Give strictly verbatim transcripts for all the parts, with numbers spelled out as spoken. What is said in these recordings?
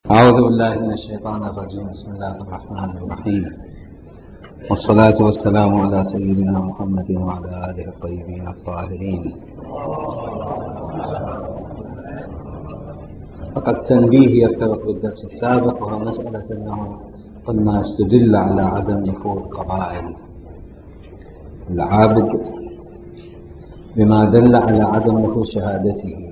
أعوذ بالله من الشيطان الرجيم. بسم الله الرحمن الرحيم، والصلاة والسلام على سيدنا محمد وعلى آله الطيبين الطاهرين. فقد تنبيه يرتبط بالدرس السابق، وهو مسألة أنه قلنا استدل على عدم نفوذ قبائل العابد بما دل على عدم نفوذ شهادته،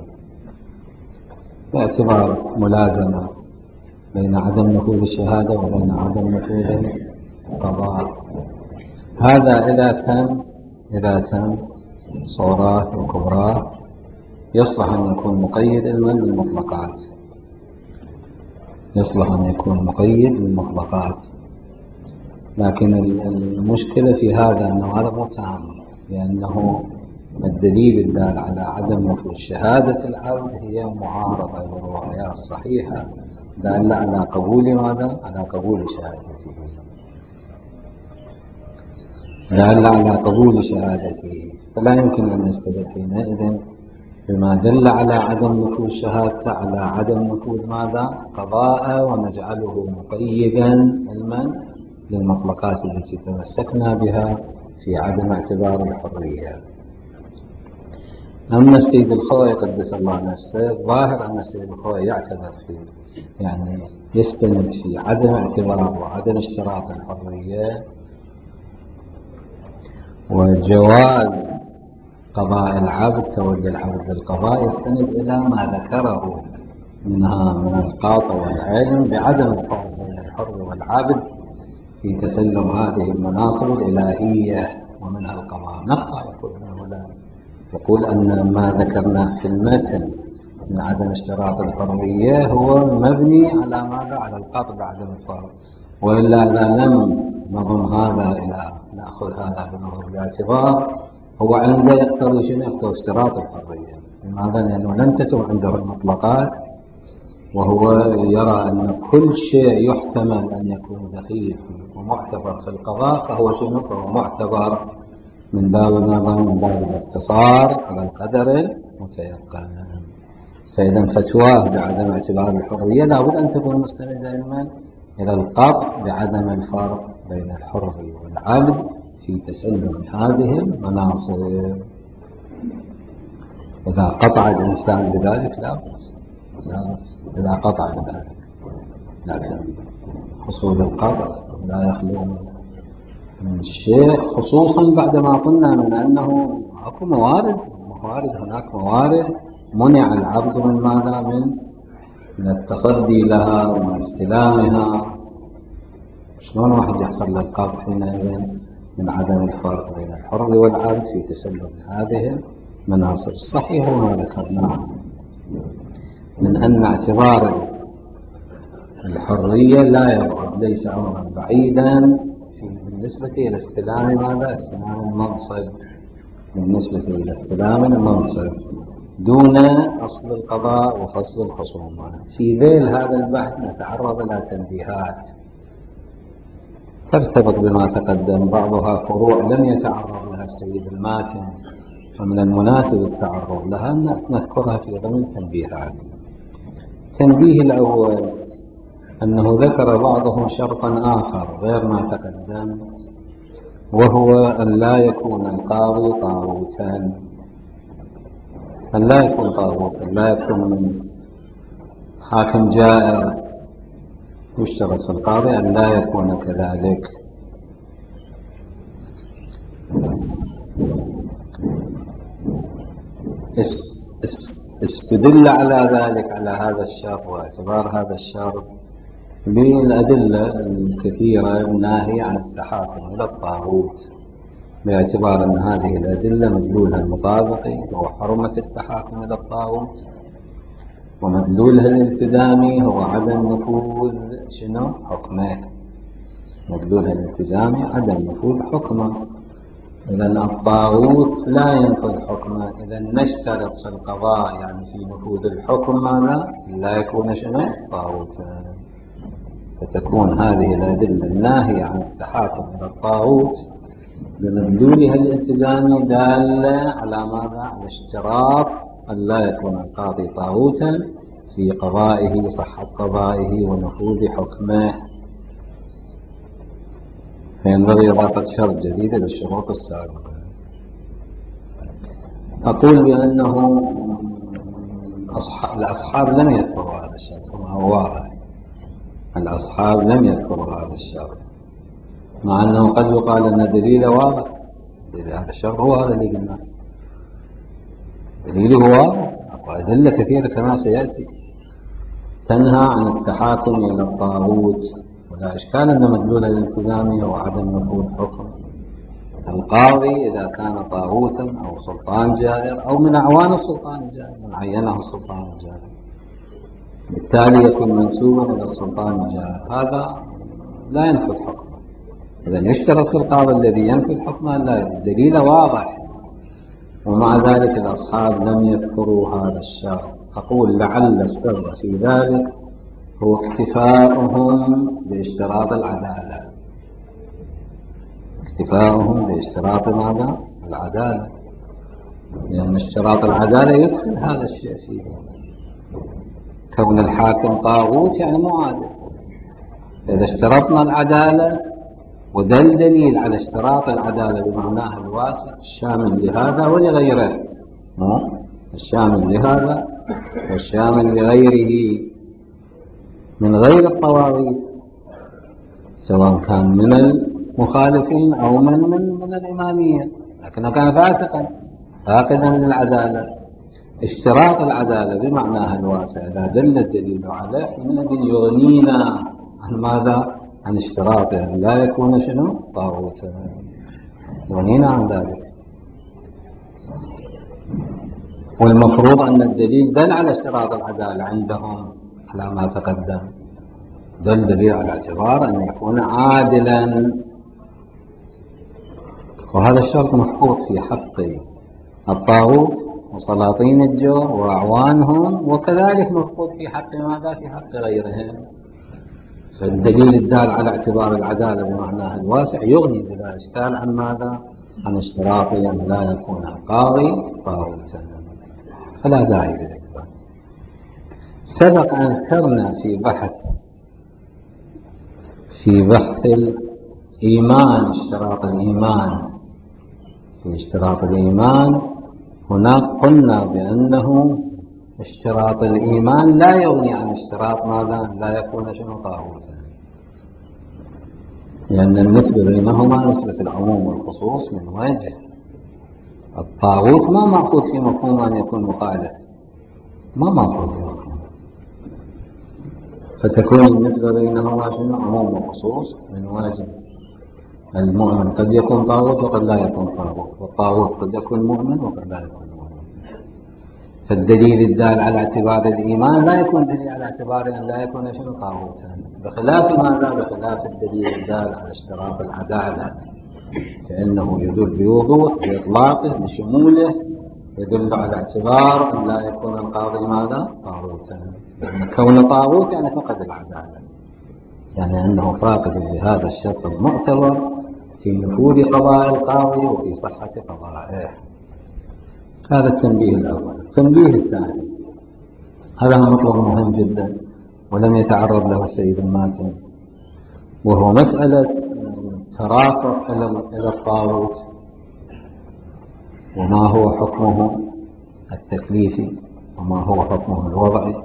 باعتبار ملازمة بين عدم نفوذ الشهادة وبين عدم نفوذ القضاء. هذا إذا تم إذا تم صوراه وكبراه يصلح أن يكون مقيد علما للمطلقات يصلح أن يكون مقيد للمطلقات لكن المشكلة في هذا أنه هذا مو تام، لأنه الدليل الدال على عدم نفوذ شهادة العبد هي معارضة للروايات الصحيحة دالة على قبول ماذا؟ على قبول شهادته دالة على قبول شهادته فلا يمكن أن نستدل حينئذ بما دل على عدم نفوذ شهادته على عدم نفوذ ماذا؟ قضاء، ونجعله مقيدا علما للمطلقات التي تمسكنا بها في عدم اعتبار الحرية. أما السيد الخوئي قدس الله نفسه، ظاهر أن السيد الخوئي يعتبر في يعني يستند في عدم اعتبار وعدم اشتراط الحرية وجواز قضاء العبد، تولي العبد بالقضاء، يستند إلى ما ذكره منها من القاطع والعلم بعدم الفرق بين الحر والعبد في تسلم هذه المناصب الإلهية ومنها القضاء. نقطع يقول هؤلاء يقول أن ما ذكرناه في المتن من عدم اشتراط الحرية هو مبني على ماذا؟ على القطع بعدم الفرق، وإلا إذا لم نضم هذا إلى نأخذ هذا بالاعتبار هو عنده يقتضي شنو؟ يقتضي اشتراط الحرية. لماذا؟ لأنه لم تتم عنده المطلقات، وهو يرى أن كل شيء يحتمل أن يكون دخيل ومعتبر في القضاء فهو شنو؟ فهو معتبر من باب ماذا؟ من باب الاقتصار على القدر المتيقن. فإذا فتواه بعدم اعتبار الحرية لابد أن تكون مستندة دائما إلى القطع بعدم الفرق بين الحر والعبد في تسلم هذه المناصب. إذا قطع الإنسان بذلك لا بأس لا بأس إذا قطع بذلك، لكن حصول القطع لا يخلو من الشيء، خصوصا بعدما قلنا من أنه أكو موارد موارد هناك موارد منع العبد من ماذا؟ من من التصدي لها ومن استلامها. شلون واحد يحصل له القطع حينئذ؟ من عدم الفرق بين الحر والعبد في تسلم هذه المناصب. الصحيح ما ذكرناه من أن اعتبار الحرية لا يبعد، ليس أمرا بعيدا بالنسبة إلى استلام ماذا؟ استلام المنصب بالنسبة إلى استلام المنصب دون أصل القضاء وفصل الخصومات. في ذيل هذا البحث نتعرض إلى تنبيهات ترتبط بما تقدم، بعضها فروع لم يتعرض لها السيد الماتن ومن المناسب التعرض لها، نذكرها في ضمن تنبيهات. التنبيه الأول أنه ذكر بعضهم شرطا آخر غير ما تقدم، وهو أن لا يكون القاضي طاغوتا، أن لا يكون طاغوتا، لا يكون من حاكم جائر. يشترط في القاضي أن لا يكون كذلك. استدل على ذلك، على هذا الشرط واعتبار هذا الشرط بالأدلة الكثيرة الناهية عن التحاكم إلى الطاغوت، باعتبار أن هذه الأدلة مدلولها المطابقي هو حرمة التحاكم إلى الطاغوت، ومدلولها الالتزامي هو عدم نفوذ شنو؟ حكمه. مدلولها الالتزامي عدم نفوذ حكمه. إذا الطاغوت لا ينفذ حكمه، إذا نشترط في القضاء يعني في نفوذ الحكم ماذا؟ لا يكون شنو؟ طاغوتا. فتكون هذه الأدلة الناهية عن التحاكم إلى الطاغوت بمدلولها الالتزامي دالة على ماذا؟ على اشتراط أن لا يكون القاضي طاغوتا في قضائه، صحة قضائه ونفوذ حكمه، فينبغي إضافة شرط جديد للشروط السابقة. أقول بأنه الأصحاب لم يذكروا هذا الشرط، كما هو واضح. الأصحاب لم يذكروا هذا الشرط، مع أنه قد يقال أن دليل واضح. هذا الشرط هو هذا اللي قلناه، دليله واضح، وأدلة كثيرة كما سيأتي تنهى عن التحاكم إلى الطاغوت، ولا إشكال أن مدلول الالتزام هو عدم نفوذ حكم القاضي إذا كان طاغوتا أو سلطان جائر أو من أعوان السلطان الجائر، من عينه السلطان الجائر، بالتالي يكون منسوبا إلى السلطان الجائر، هذا لا ينفذ حكمه. إذا يشترط في القاضي الذي ينفذ حكمه لا، الدليل واضح، ومع ذلك الأصحاب لم يذكروا هذا الشرط. أقول لعل السر في ذلك هو اكتفاؤهم باشتراط العدالة، اكتفاؤهم باشتراط ماذا؟ العدالة، لأن اشتراط العدالة يدخل هذا الشيء فيه. كون الحاكم طاغوت يعني معادل، إذا اشترطنا العدالة ودل دليل على اشتراط العدالة بمعناها الواسع الشامل لهذا ولغيره، الشامل لهذا والشامل لغيره من غير الطواغيت، سواء كان من المخالفين أو من من, من الإمامية، لكنه كان فاسقا فاقدا للعدالة. اشتراط العدالة بمعناها الواسع إذا دل الدليل عليه حينئذ يغنينا عن ماذا؟ عن اشتراطه أن لا يكون شنو؟ طاغوتا، يغنينا عن ذلك. والمفروض أن الدليل دل على اشتراط العدالة عندهم على ما تقدم، دل دليل على اعتبار أن يكون عادلا، وهذا الشرط مفقود في حق الطاغوت وسلاطين الجور وأعوانهم، وكذلك مفقود في حق ماذا؟ في حق غيرهم. فالدليل الدال على اعتبار العدالة بمعناها الواسع يغني بلا إشكال عن ماذا؟ عن اشتراط أن لا يكون القاضي طاغوتا، فلا داعي لذلك. سبق أن ذكرنا في بحث في بحث الإيمان، اشتراط الإيمان، في اشتراط الإيمان هناك قلنا بأنه اشتراط الإيمان لا يغني عن اشتراط ماذا؟ لا يكون شنو؟ طاغوتا، لأن النسبة بينهما نسبة العموم والخصوص من وجه. الطاغوت ما مأخوذ في مفهوم أن يكون مخالف، ما مأخوذ في مفهوم، فتكون النسبة بينهما شنو؟ عموم وخصوص من وجه. المؤمن قد يكون طاغوت وقد لا يكون طاغوت، والطاغوت قد يكون مؤمن وقد لا يكون مؤمن. فالدليل الدال على اعتبار الإيمان لا يكون دليل على اعتبار أن لا يكون شنو؟ طاغوتا، بخلاف ماذا؟ بخلاف الدليل الدال على اشتراط العدالة، فإنه يدل بوضوح بإطلاقه بشموله، يدل على اعتبار أن لا يكون القاضي ماذا؟ طاغوتا، لأن كون طاغوت يعني فقد العدالة، يعني أنه فاقد لهذا الشرط المعتبر في نفوذ قضاء القاضي وفي صحة قضائه. هذا التنبيه الأول. التنبيه الثاني، هذا مطلب مهم جدا ولم يتعرض له السيد الماتن، وهو مسألة ترافع إلى الطاغوت وما هو حكمه التكليفي وما هو حكمه الوضعي،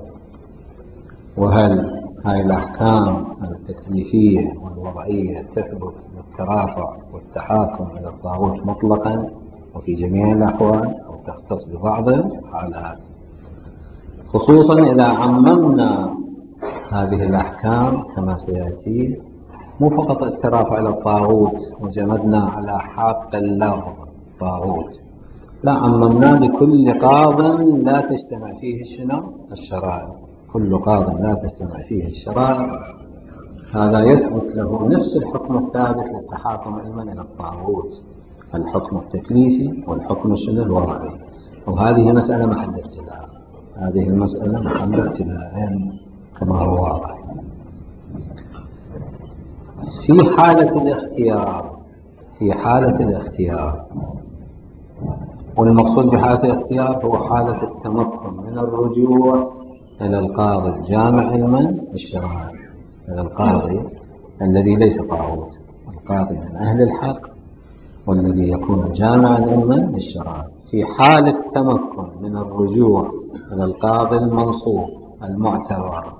وهل هذه الأحكام التكليفية والوضعية تثبت بالترافع والتحاكم إلى الطاغوت مطلقا وفي جميع الأحوال أو تختص ببعض الحالات، خصوصا إذا عممنا هذه الأحكام كما سيأتي، مو فقط الترافع إلى الطاغوت وجمدنا على حق اللفظ طاغوت، لا، عممنا بكل قاض لا تجتمع فيه شنو؟ الشرائع، كل قاض لا تجتمع فيه الشرائع هذا يثبت له نفس الحكم الثابت للتحاكم علما إلى الطاغوت، الحكم التكليفي والحكم الشنو؟ الوضعي. وهذه مسألة محل ابتلاء، هذه المسألة محل ابتلاء كما هو واضح. في حالة الاختيار، في حالة الاختيار، والمقصود بحالة الاختيار هو حالة التمكن من الرجوع إلى القاضي الجامع علما بالشرائع، إلى القاضي الذي ليس طاغوت، القاضي من أهل الحق والذي يكون جامعا علما بالشرائع. في حال التمكن من الرجوع إلى القاضي المنصوب المعتبر،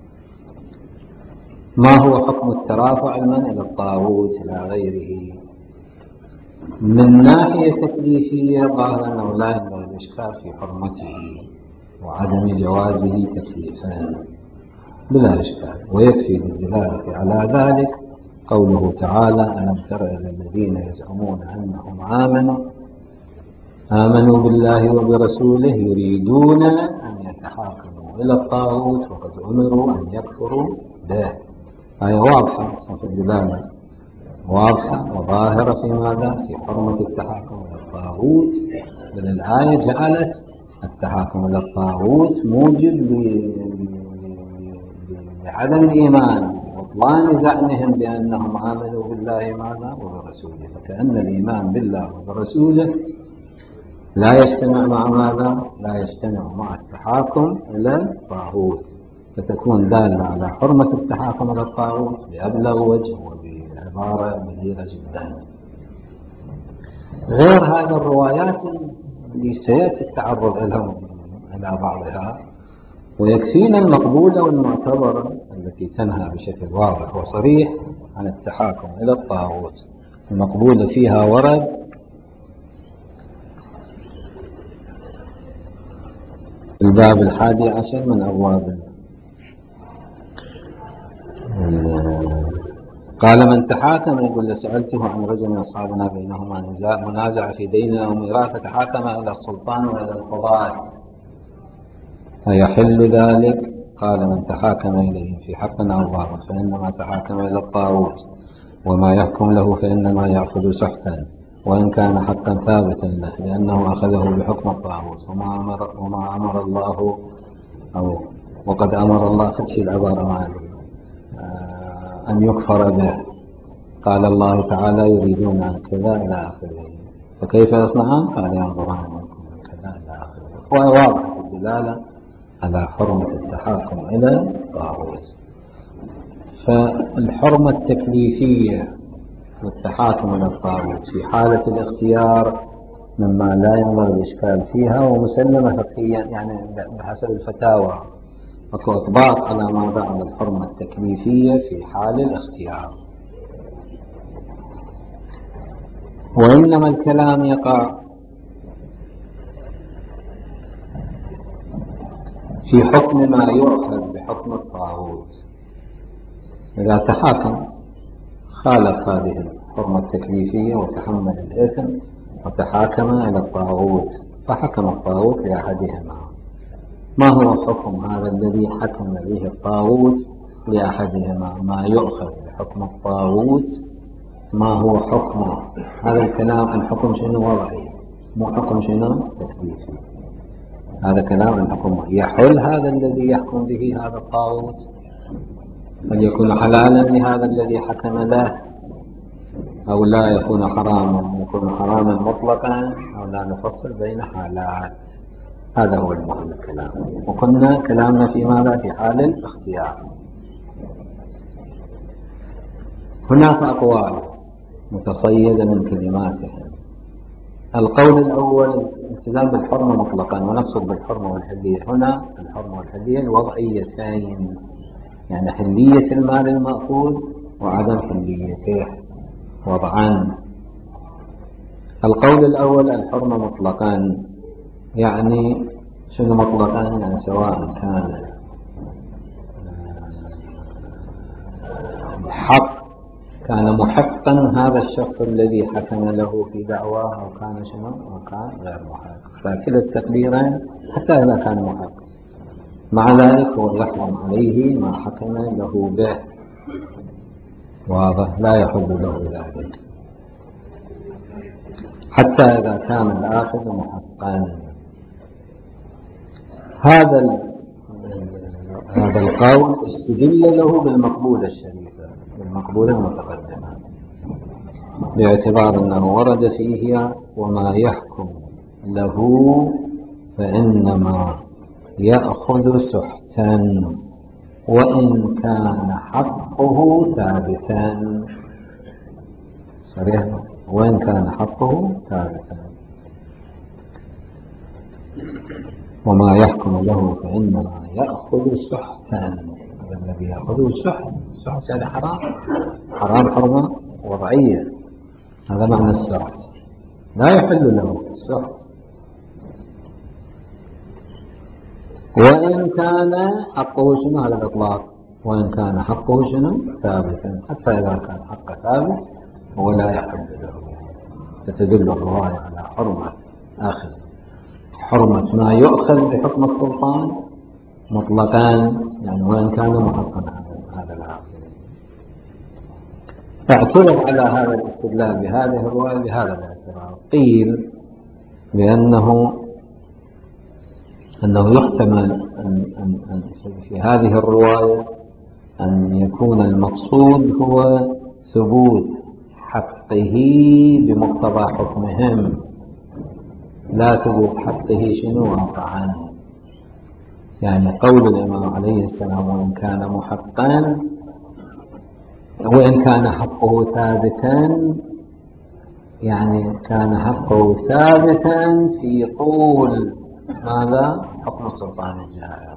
ما هو حكم الترافع علما إلى الطاغوت إلى غيره؟ من ناحية تكليفية ظاهر أنه لا ينبغي الإشكال في حرمته وعدم جوازه تكليفا بلا إشكال، ويكفي بالدلالة على ذلك قوله تعالى: ألم تر إلى الذين يزعمون أنهم آمنوا آمنوا بالله وبرسوله يريدون أن يتحاكموا إلى الطاغوت وقد أمروا أن يكفروا به. هي واضحة، صف الدلالة واضحة وظاهرة في ماذا؟ في حرمة التحاكم إلى الطاغوت، بل الآية جعلت التحاكم إلى الطاغوت موجب لعدم الإيمان وبطلان زعمهم بأنهم آمنوا بالله ماذا وبرسوله، فكأن الإيمان بالله وبرسوله لا يجتمع مع ماذا؟ لا يجتمع مع التحاكم إلى الطاغوت، فتكون دالة على حرمة التحاكم إلى الطاغوت بأبلغ وجه وبعبارة بليغة جدا. غير هذه الروايات اللي سيأتي التعرض لها على بعضها، ويكفينا المقبولة والمعتبرة التي تنهى بشكل واضح وصريح عن التحاكم إلى الطاغوت. المقبولة فيها ورد الباب الحادي عشر من أبواب. قال: من تحاكم، يقول: سألته عن رجل من أصحابنا بينهما نزاع منازع في دين أو ميراث، فتحاكم إلى السلطان وإلى القضاة، أيحل ذلك؟ قال: من تحاكم إليهم في حق أو باطل فإنما تحاكم إلى الطاغوت، وما يحكم له فإنما يأخذ سحتا، وإن كان حقا ثابتا له، لأنه أخذه بحكم الطاغوت. وما أمر, وما أمر الله أو وقد أمر الله فتشي العبارة معه أن يكفر به. قال الله تعالى: يريدون أن كذا إلى آخره، فكيف يصنعون؟ قال: ينظرون منكم كذا إلى آخره. وواضح الدلالة على حرمة التحاكم إلى الطاغوت. فالحرمة التكليفية والتحاكم إلى الطاغوت في حالة الاختيار مما لا ينبغي الإشكال فيها، ومسلمة فقهيا يعني بحسب الفتاوى، وكإطباق على ما بعد الحرمة التكليفية في حال الاختيار. وإنما الكلام يقع في حكم ما يؤخذ بحكم الطاغوت. إذا تحاكم خالف هذه الحرمة التكليفية وتحمل الإثم وتحاكم إلى الطاغوت، فحكم الطاغوت لأحدهما، ما هو حكم هذا الذي حكم به الطاغوت لأحدهما؟ ما يؤخذ بحكم الطاغوت ما هو حكمه؟ هذا الكلام عن حكم شنو وضعي، مو حكم شنو تكليفي. هذا كلام عن حكم يحل هذا الذي يحكم به هذا الطاغوت، هل يكون حلالا لهذا الذي حكم له، أو لا يكون حراما، يكون حراما مطلقا، أو لا نفصل بين حالات. هذا هو المهم الكلام. وكنا كلامنا في ماذا؟ في حال الاختيار. هناك أقوال متصيدة من كلماتهم. القول الأول الالتزام بالحرمة مطلقا، ونقصد بالحرمة والحلية هنا الحرمة والحلية الوضعيتين، يعني حلية المال المأخوذ وعدم حليته وضعان. القول الأول الحرمة مطلقا، يعني شنو مطلقا؟ يعني سواء كان حق كان محقا هذا الشخص الذي حكم له في دعواه، أو كان شنو أو كان غير محق، فكلا التقديرين حتى إذا كان محق مع ذلك هو يحرم عليه ما حكم له به. واضح؟ لا يحل له ذلك حتى إذا كان الآخذ محقا. هذا هذا القول استدل له بالمقبولة الشريفة، بالمقبولة المتقدمة، باعتبار أنه ورد فيه وما يحكم له فإنما يأخذ سحتا وإن كان حقه ثابتا. صريح، وإن كان حقه ثابتا. وما يحكم له فإنما يأخذ سحتا. الذي يأخذه السحت، السحت هذا حرام، حرام حرمة وضعية. هذا معنى السحت، لا يحل له السحت. وإن كان حقه شنو؟ على الإطلاق، وإن كان حقه شنو؟ ثابتا. حتى إذا كان حقه ثابت هو لا يحل له. فتدل الرواية على حرمة آخر حرمة ما يؤخذ بحكم السلطان مطلقا، يعني وإن كان محقا هذا الآخر. اعترض على هذا الاستدلال بهذه الرواية بهذا الاعتراض. قيل بأنه أنه يحتمل أن أن أن في هذه الرواية أن يكون المقصود هو ثبوت حقه بمقتضى حكمهم، لا ثبوت حقه شنو واقعا. يعني قول الإمام عليه السلام وإن كان محقا، وإن كان حقه ثابتا، يعني كان حقه ثابتا في طول ماذا؟ حكم السلطان الجائر.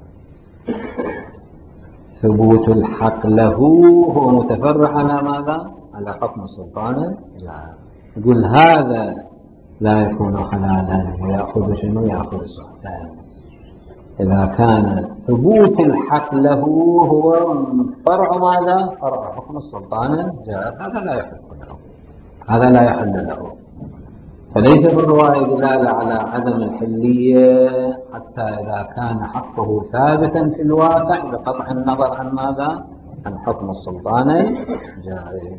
ثبوت الحق له هو متفرع على ماذا؟ على حكم السلطان الجائر. يقول هذا لا يكون حلالا ويأخذ شنو؟ يأخذ سحتان. إذا كان ثبوت الحق له هو فرع ماذا؟ فرع حكم السلطان الجائر، هذا لا يحل له، هذا لا يحل له. فليس في الرواية دلالة على عدم الحلية حتى إذا كان حقه ثابتا في الواقع بقطع النظر عن ماذا؟ عن حكم السلطان الجائر.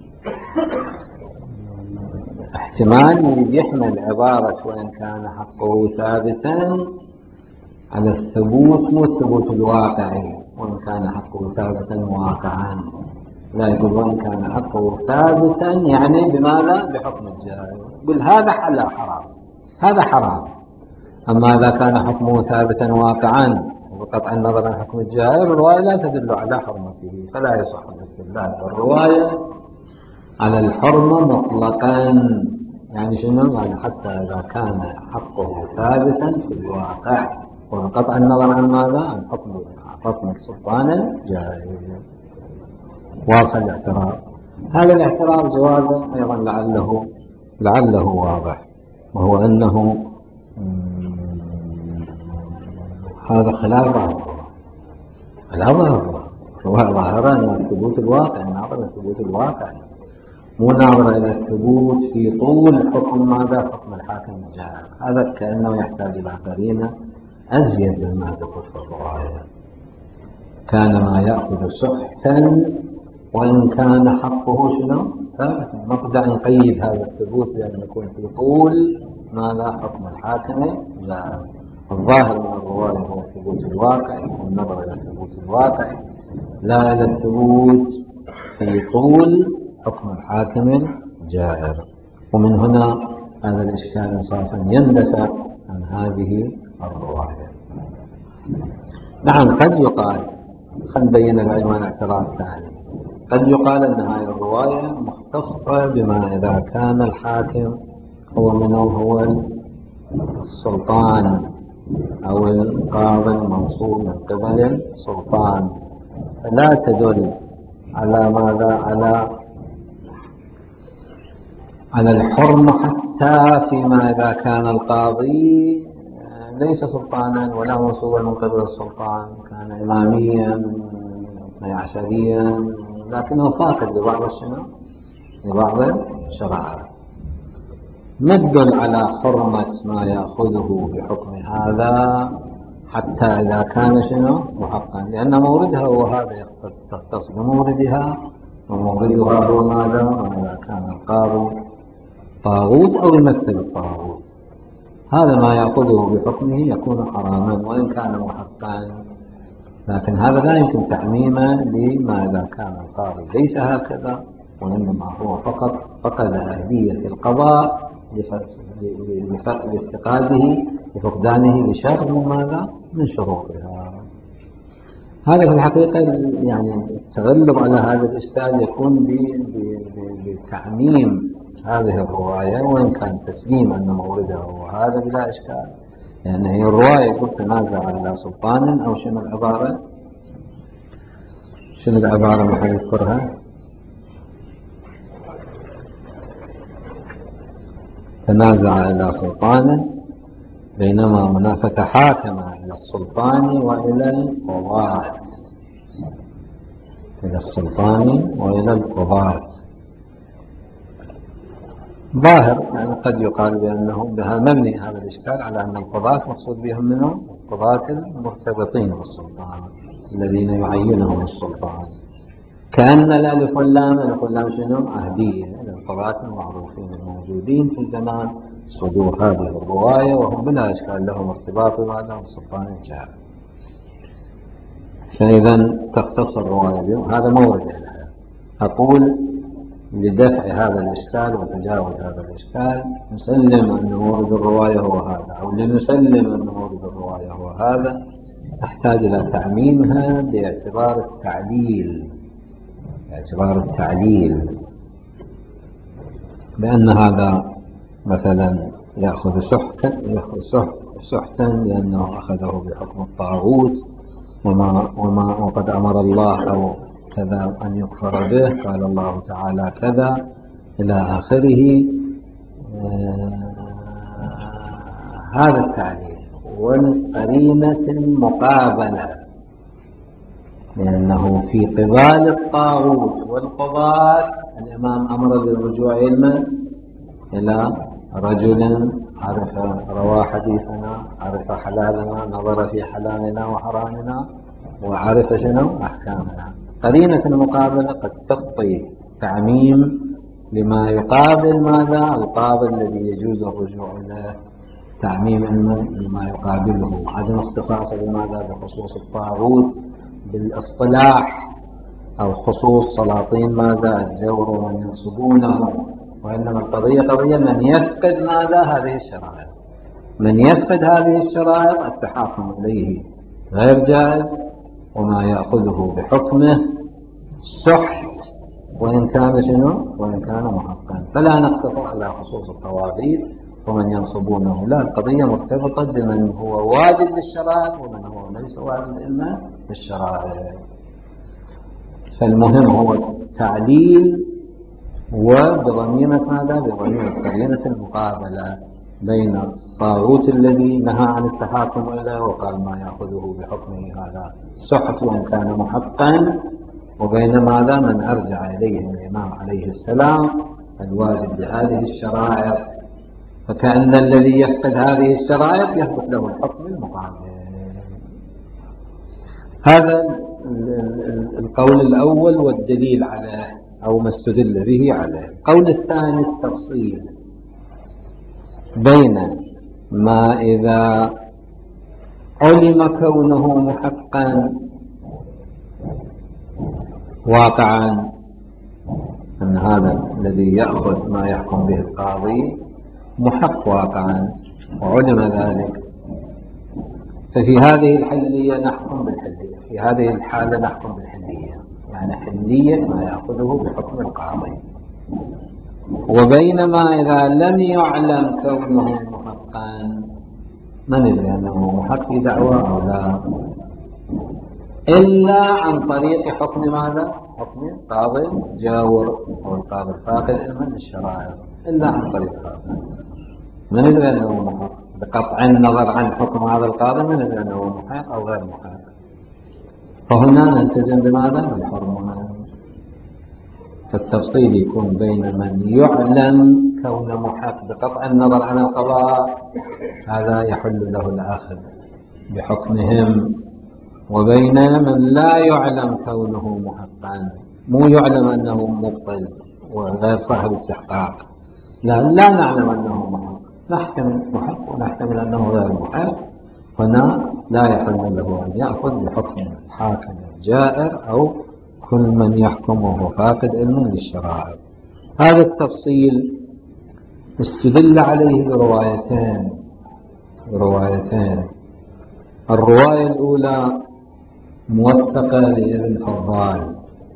احتمال يريد يحمل عبارة وإن كان حقه ثابتا على الثبوت، مو الثبوت الواقعي، وإن كان حقه ثابتا واقعا. لا، يقول وإن كان حقه ثابتا يعني بماذا؟ بحكم الجائر. يقول هذا حل حرام، هذا حرام. أما إذا كان حكمه ثابتا واقعا بقطع النظر عن حكم الجائر، الرواية لا تدل على حرمته، فلا يصح الاستدلال بالرواية على الحرمة مطلقا. يعني شنو؟ يعني حتى إذا كان حقه ثابتا في الواقع وبقطع النظر عن ماذا؟ عن حكم حكم السلطان الجائر. واضح الاعتراض. هذا الاعتراض جوابه أيضا لعله لعله واضح، وهو أنه هذا خلاف الظاهر. ظاهرة أن الثبوت الواقع ناظر إلى الثبوت الواقع، مو ناظر إلى الثبوت في طول حكم ماذا؟ حكم الحاكم الجائر. هذا كأنه يحتاج إلى قرينة أزيد مما ذكر في الرواية. كان ما يأخذ سحتا وإن كان حقه شنو؟ ثابتا. نقدر نقيد هذا الثبوت بأن يكون في طول ماذا؟ حكم الحاكم الجائر. الظاهر من الرواية هو الثبوت الواقعي والنظر إلى الثبوت الواقعي لا إلى الثبوت في طول حكم الحاكم الجائر. ومن هنا هذا الإشكال إنصافا يندفع عن هذه الرواية. نعم، قد يقال، خلينا نبين العنوان اعتراض ثاني، قد يقال أن هذه الرواية مختصة بما إذا كان الحاكم هو من هو السلطان أو القاضي المنصوب من قبل السلطان، لا تدل على ماذا؟ على على الحرمة حتى فيما إذا كان القاضي ليس سلطانا ولا منصوبا من قبل السلطان، كان إماميا اثني عشريا لكنه فاقد لبعض الشنو؟ لبعض الشرائع. ما تدل على حرمة ما يأخذه بحكم هذا حتى إذا كان شنو؟ محقا، لأن موردها هو هذا يختص بموردها، وموردها هو ماذا؟ إذا كان القاضي طاغوت أو يمثل الطاغوت، هذا ما يأخذه بحكمه يكون حراما وإن كان محقا. لكن هذا لا يمكن تعميما لما إذا كان القاضي ليس هكذا، وإنما هو فقط فقد أهلية القضاء لافتقاده لفقدانه لشرط من ماذا؟ من شروطها. هذا في الحقيقة يعني التغلب على هذا الإشكال يكون بتعميم هذه الرواية، وإن كان تسليم أن موردها هو هذا بلا إشكال، لأن هي الرواية يقول تنازع إلى سلطان، أو شنو العبارة؟ شنو العبارة ما حد يذكرها؟ تنازع إلى سلطان بينما هنا فتحاكم إلى السلطان وإلى القضاة، إلى السلطان وإلى القضاة. ظاهر يعني قد يقال بأنه بها مبني هذا الإشكال على أن القضاة مقصود بهم منهم القضاة المرتبطين بالسلطان الذين يعينهم السلطان، كأن الألف واللام الألف واللام شنو؟ عهدية للقضاة المعروفين الموجودين في زمان صدور هذه الرواية، وهم بلا إشكال لهم ارتباط بهذا السلطان الجاهل. فإذا تختص الرواية بهم، هذا مورد لها. أقول لدفع هذا الإشكال وتجاوز هذا الإشكال نسلم أن مورد الرواية هو هذا، أو لنسلم أن مورد الرواية هو هذا، نحتاج إلى تعميمها باعتبار التعليل، باعتبار التعليل بأن هذا مثلا يأخذ سحتا يأخذ سحتا لأنه أخذه بحكم الطاغوت، وما وما وقد أمر الله أو كذا أن يكفر به، قال الله تعالى كذا إلى آخره. آه هذا التعليل والقرينة المقابلة، لأنه في قبال الطاغوت والقضاة الإمام أمر بالرجوع إلى رجل عرف روى حديثنا، عرف حلالنا، نظر في حلالنا وحرامنا، وعرف شنو أحكامنا. قرينة المقابلة قد تقضي تعميم لما يقابل ماذا؟ القاضي الذي يجوز الرجوع إليه، تعميم لما يقابله، عدم اختصاص بماذا؟ بخصوص الطاغوت بالاصطلاح، أو خصوص سلاطين ماذا؟ الجور ومن ينصبونه، وإنما القضية قضية من يفقد ماذا؟ هذه الشرائع. من يفقد هذه الشرائع التحاكم إليه غير جائز، وما يأخذه بحكمه سحت، وإن كان شنو؟ وإن كان محقا. فلا نقتصر على خصوص الطواغيت ومن ينصبونه، لا، القضية مرتبطة بمن هو واجد للشرائع ومن هو ليس واجد إلا للشرائع. فالمهم هو تعليل وبضميمة ماذا؟ بضميمة قرينة المقابلة بين الطاغوت الذي نهى عن التحاكم إليه وقال ما يأخذه بحكمه هذا سحت وإن كان محقا، وبين ماذا؟ من أرجع إليه الإمام عليه السلام الواجب بهذه الشرائع، فكأن الذي يفقد هذه الشرائع يثبت له الحكم المقابل. هذا القول الأول والدليل عليه أو ما استدل به عليه. القول الثاني التفصيل بين ما إذا علم كونه محقا واقعا، أن هذا الذي يأخذ ما يحكم به القاضي محق واقعا وعلم ذلك، ففي هذه الحلية نحكم بالحلية، في هذه الحالة نحكم بالحلية، يعني حلية ما يأخذه بحكم القاضي. وبينما إذا لم يعلم كونه محقا، ما ندري أنه محق في دعوة أو لا، إلا عن طريق حكم ماذا؟ حكم القاضي الجاور أو القاضي الفاقد علما للشرائع، إلا عن طريق هذا ما ندري أنه محق. بقطع النظر عن حكم هذا القاضي ما ندري أنه محق أو غير محق. فهنا نلتزم بماذا؟ بالحرمة. فالتفصيل يكون بين من يعلم كون محق بقطع النظر عن القضاء، هذا يحل له الأخذ بحكمهم، وبين من لا يعلم كونه محقا، مو يعلم أنه مبطل وغير صاحب استحقاق، لا لا نعلم أنه محق، نحتمل محق ونحتمل أنه غير محق، هنا لا يحل له أن يأخذ بحكم الحاكم الجائر أو كل من يحكم وهو فاقد علم للشرائع. هذا التفصيل استدل عليه بروايتين بروايتين الرواية الأولى موثقة لابن فضال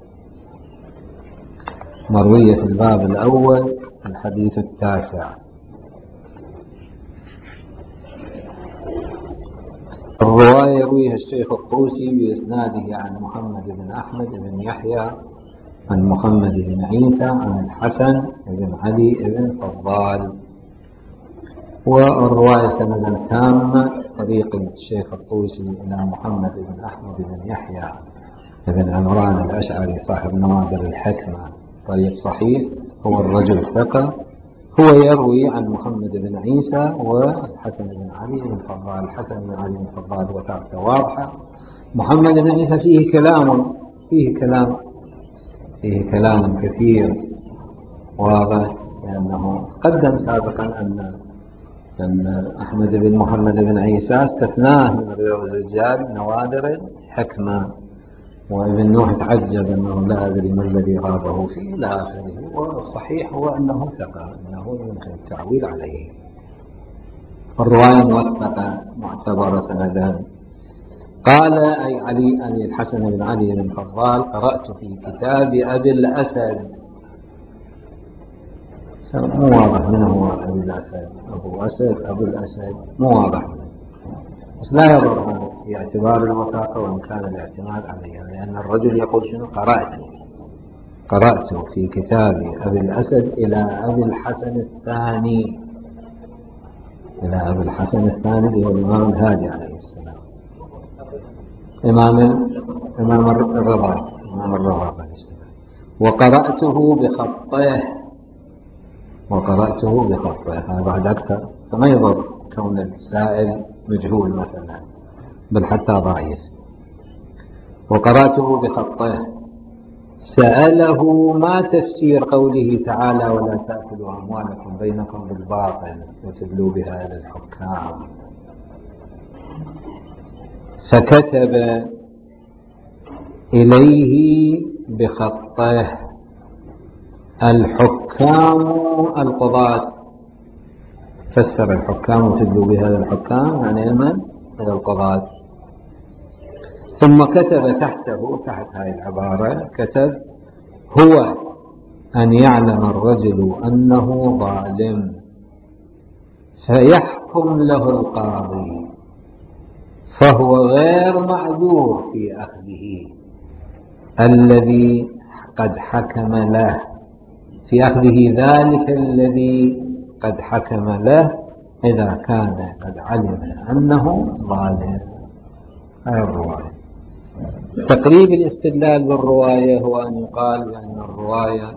مروية في الباب الأول الحديث التاسع. الرواية يرويها الشيخ الطوسي بإسناده عن محمد بن أحمد بن يحيى عن محمد بن عيسى عن الحسن بن علي بن فضال، والرواية سندا تامة طريق الشيخ الطوسي إلى محمد بن أحمد بن يحيى بن عمران الأشعري صاحب نوادر الحكمة، طريق صحيح، هو الرجل ثقة، هو يروي عن محمد بن عيسى والحسن بن علي بن فضال. الحسن بن علي بن فضال وثابتة واضحة. محمد بن عيسى فيه كلام فيه كلام فيه كلام كثير واضح، لأنه تقدم سابقا أن أن أحمد بن محمد بن عيسى استثناه من الرجال نوادر الحكمة، وابن نوح تعجب أنه لا أدري ما الذي غابه فيه إلى آخره، والصحيح هو أنه ثقة، أنه يمكن التعويل عليه. فالرواية موثقة معتبرة سندان. قال أي علي أي الحسن بن علي بن فضال: قرأت في كتاب أبي الأسد. مو واضح من هو أبي الأسد، أبو أسد أبو الأسد مو واضح، بس لا يضر في اعتبار الوثاقة وإن كان الاعتماد عليها، لأن الرجل يقول شنو؟ قرأت قرأت في كتاب أبي الأسد إلى أبي الحسن الثاني إلى أبي الحسن الثاني اللي هو الإمام الهادي عليه السلام، إمام إمام الرضا إمام الرضا عليه السلام، وقرأته بخطه وقرأته بخطه هذا بعد أكثر، فما يضر كون السائل مجهول مثلا، بل حتى ضعيف. وقرأته بخطه. سأله: ما تفسير قوله تعالى: ولا تأكلوا أموالكم بينكم بالباطل وتدلوا بها إلى الحكام؟ فكتب إليه بخطه: الحكام القضاة. فسر الحكام وتدلوا بها إلى الحكام يعني من؟ إلى القضاة. ثم كتب تحته تحت هذه العبارة كتب: هو أن يعلم الرجل أنه ظالم فيحكم له القاضي فهو غير معذور في أخذه الذي قد حكم له في أخذه ذلك الذي قد حكم له إذا كان قد علم أنه ظالم. هذه الرواية. تقريب الاستدلال بالرواية هو أن يقال بأن الرواية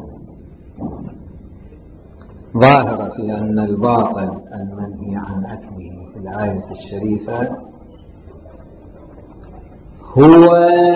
ظاهرة في أن الباطل المنهي عن أكله في الآية الشريفة هو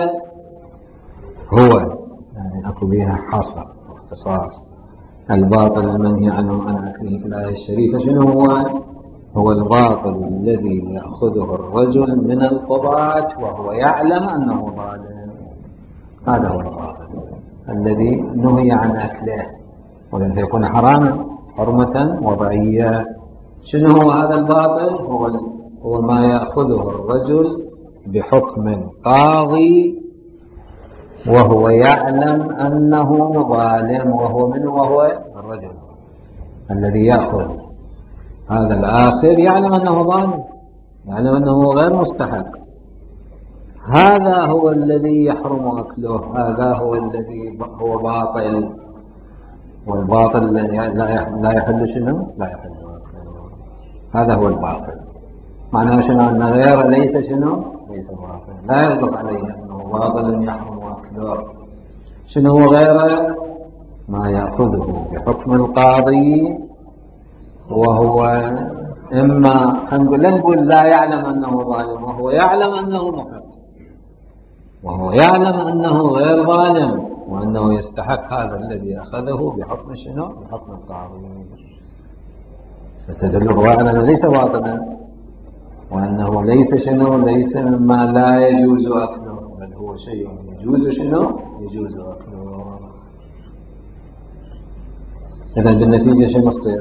هو يعني أكو بها حصر واختصاص. الباطل المنهي عنه عن أكله في الآية الشريفة شنو هو؟ هو الباطل الذي يأخذه الرجل من القضاة وهو يعلم أنه ظالم. هذا هو الباطل الذي نهي عن أكله ولن يكون حراما حرمة وضعية. شنو هو هذا الباطل؟ هو هو ما يأخذه الرجل بحكم القاضي وهو يعلم أنه ظالم، وهو من وهو الرجل الذي يأخذ هذا الآخر يعلم أنه ظالم، يعلم أنه غير مستحق. هذا هو الذي يحرم أكله، هذا هو الذي هو باطل. والباطل لا يحل شنو؟ لا يحل أكله. هذا هو الباطل. معناه شنو؟ أن غير ليس شنو؟ ليس باطل. لا يصدق عليه أنه باطل يحرم أكله. شنو هو غيره؟ ما يأخذه بحكم القاضي وهو إما لا نقول لا يعلم أنه ظالم، وهو يعلم أنه محق، وهو يعلم أنه غير ظالم وأنه يستحق هذا الذي أخذه بحكم شنو؟ بحكم القاضي. فتدل الرواية أنه ليس باطلا وأنه ليس شنو؟ ليس مما لا يجوز أكله، بل هو شيء يجوز شنو؟ يجوز أكله. إذا بالنتيجة شنو يصير؟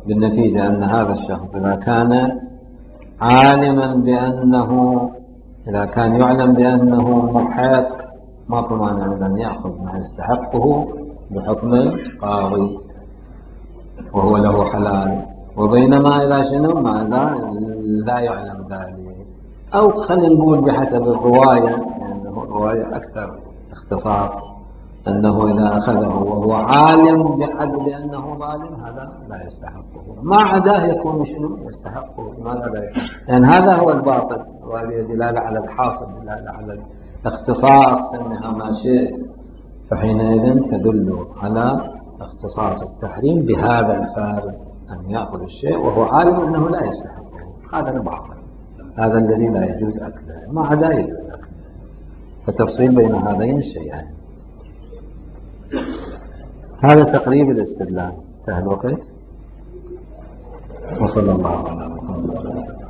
بالنتيجة أن هذا الشخص إذا كان عالما بأنه إذا كان يعلم بأنه محق ما مانع من أن يأخذ ما يستحقه بحكم القاضي وهو له حلال. وبينما إذا شنو ماذا لا يعلم ذلك، أو خلينا نقول بحسب الرواية لأنه الرواية أكثر اختصاص أنه إذا أخذه وهو عالم بحد بأنه ظالم هذا لا يستحقه، ما عداه يكون شنو يستحقه. لماذا لا يستحقه؟ لأن هذا هو الباطل، وهذه دلالة على الحاصل، دلالة على الاختصاص، سمها ما شئت، فحينئذ تدل على اختصاص التحريم بهذا الفارق أن يأخذ الشيء وهو عالم أنه لا يستحقه. هذا الباطل، هذا الذي لا يجوز أكله، ما عدا يجوز أكله. فتفصيل بين هذين الشيئين. هذا تقريب الاستدلال. انتهى الوقت. وصلى الله على محمد.